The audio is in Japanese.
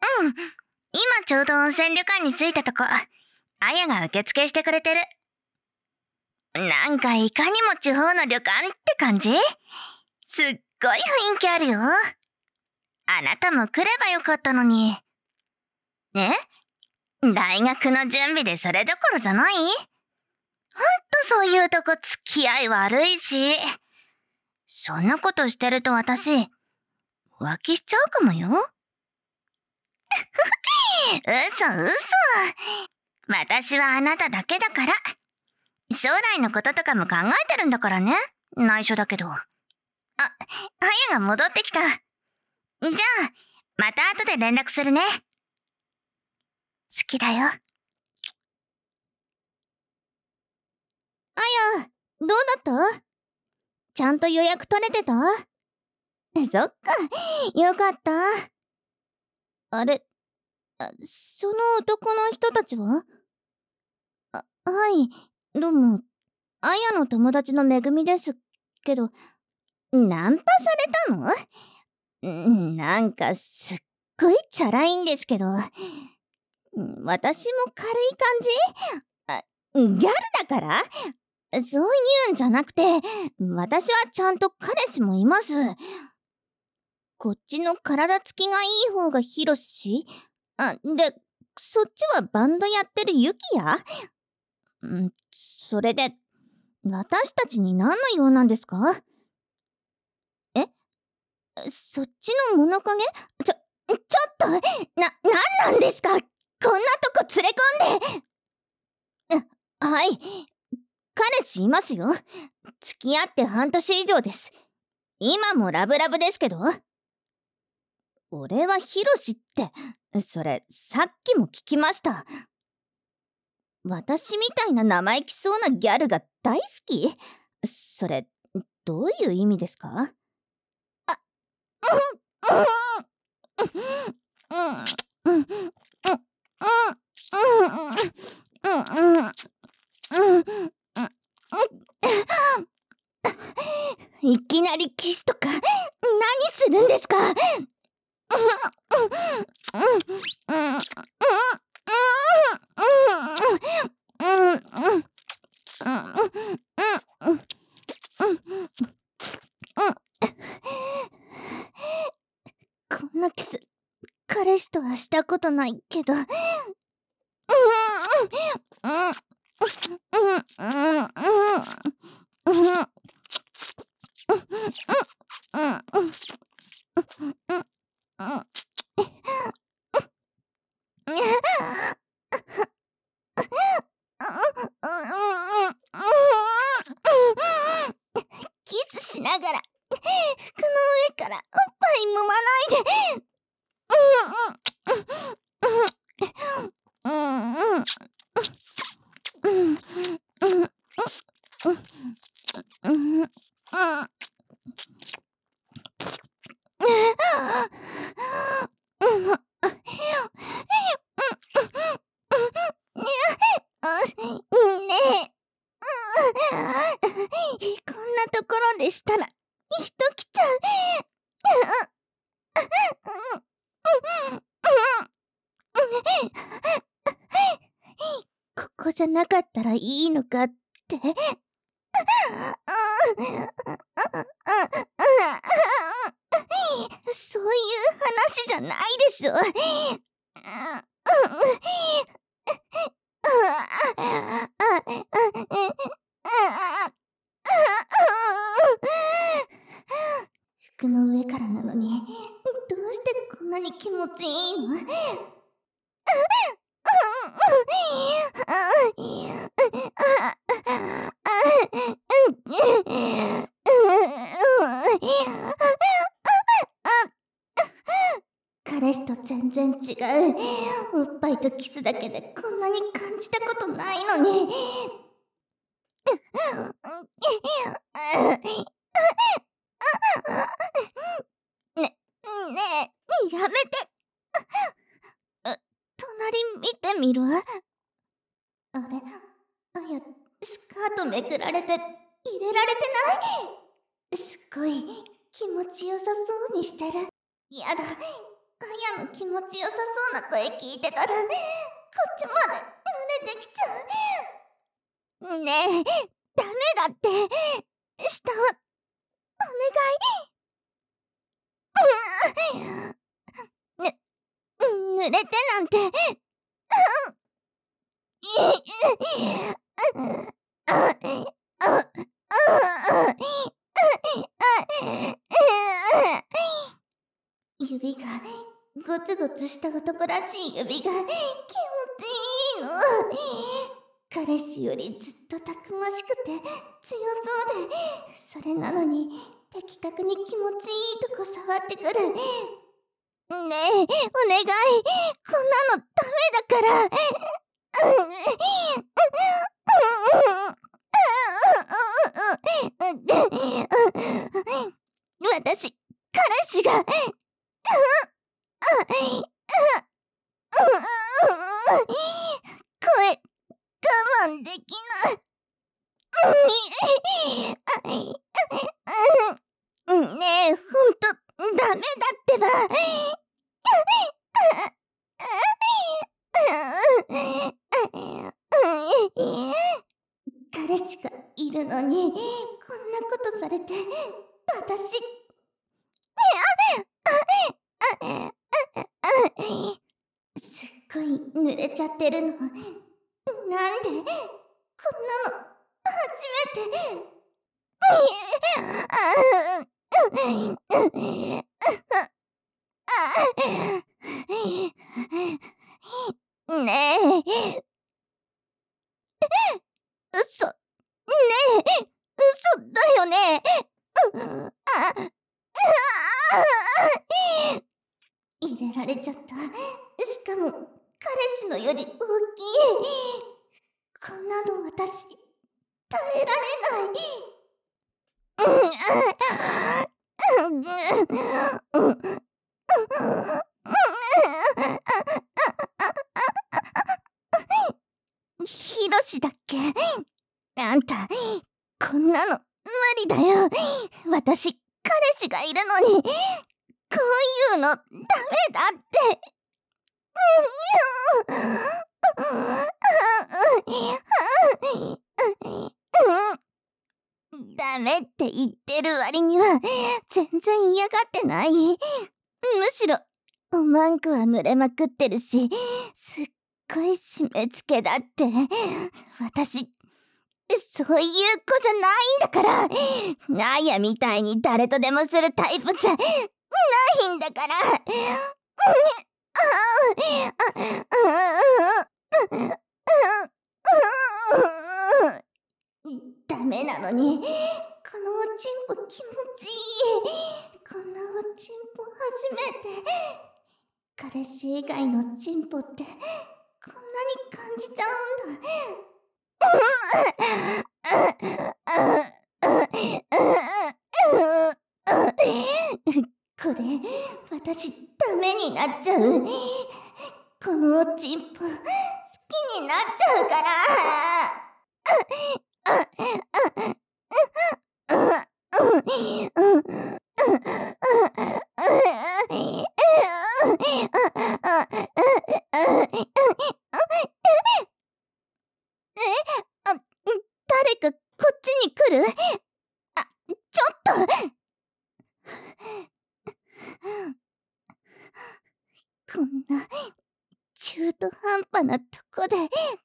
うん。今ちょうど温泉旅館に着いたとこ。あやが受付してくれてる。なんかいかにも地方の旅館って感じ？すっごい雰囲気あるよ。あなたも来ればよかったのに。え？大学の準備でそれどころじゃない？ほんとそういうとこ付き合い悪いし。そんなことしてると私、浮気しちゃうかもよ。嘘。私はあなただけだから。将来のこととかも考えてるんだからね。内緒だけど。あやが戻ってきた。じゃあ、また後で連絡するね。好きだよ。 あや、どうだった？ちゃんと予約取れてた？そっか、よかった。あれ、その男の人たちは？はい、どうも、あやの友達のめぐみですけど、ナンパされたの？なんかすっごいチャラいんですけど、私も軽い感じ？ギャルだから？そういうんじゃなくて、私はちゃんと彼氏もいます。こっちの体つきがいい方がヒロシ？で、そっちはバンドやってるユキヤ？それで、私たちに何の用なんですか？そっちの物陰？ちょっと、なんなんですか？こんなとこ連れ込んで。はい、彼氏いますよ。付き合って半年以上です。今もラブラブですけど。俺はヒロシって、それさっきも聞きました。私みたいな生意気そうなギャルが大好き？それ、どういう意味ですか？いきなりキスとか何するんですか？こんなキス彼氏とはしたことないけど。キスしながら服の上からおっぱい揉まないで。こんなところでしたら人来ちゃう。ここじゃなかったらいいのかって。そういう話じゃないでしょ。服の上からなのに、どうしてこんなに気持ちいいの？彼氏と全然違う。おっぱいとキスだけでこんなに感じたことないのに。ねえ、やめて。隣見てみる？あれ、あや、スカートめくられて入れられてない？すっごい気持ちよさそうにしてる。やだ、 あやの気持ちよさそうな声聞いてたら、こっちまで濡れてきちゃう。ねえ、ダメだって。下は、お願い。濡れてなんて。指がゴツゴツした男らしい指が気持ちいいの。彼氏よりずっとたくましくて強そうで、それなのに的確に気持ちいいとこ触ってくる。ねえ、お願い、こんなのダメだから。私、彼氏が声我慢できない。ねえ、ほんとダメだってば。彼氏がいるのにこんなことされて、私すっごい濡れちゃってるの。なんでこんなの初めて。ねえ、嘘。ねえ、嘘だよね。入れられちゃった。しかも彼氏のより大きい。こんなの私耐えられない。ヒロシだっけ？あんた、こんなの無理だよ。私、彼氏がいるのに、こういうのダメだって。ダメって言ってる割には全然嫌がってない。むしろおまんこは濡れまくってるし、すっごい締め付けだって。私そういう子じゃないんだから。ナーヤみたいに誰とでもするタイプじゃないんだから。ダメなのに、このおちんぽ気持ちいい。こんなおちんぽ初めて。彼氏以外のちんぽってこんなに感じちゃうんだ。これ、私ダメになっちゃう。このおちんぽ好きになっちゃうから。誰かこっちに来る？ちょっとこんな中途半端なとこで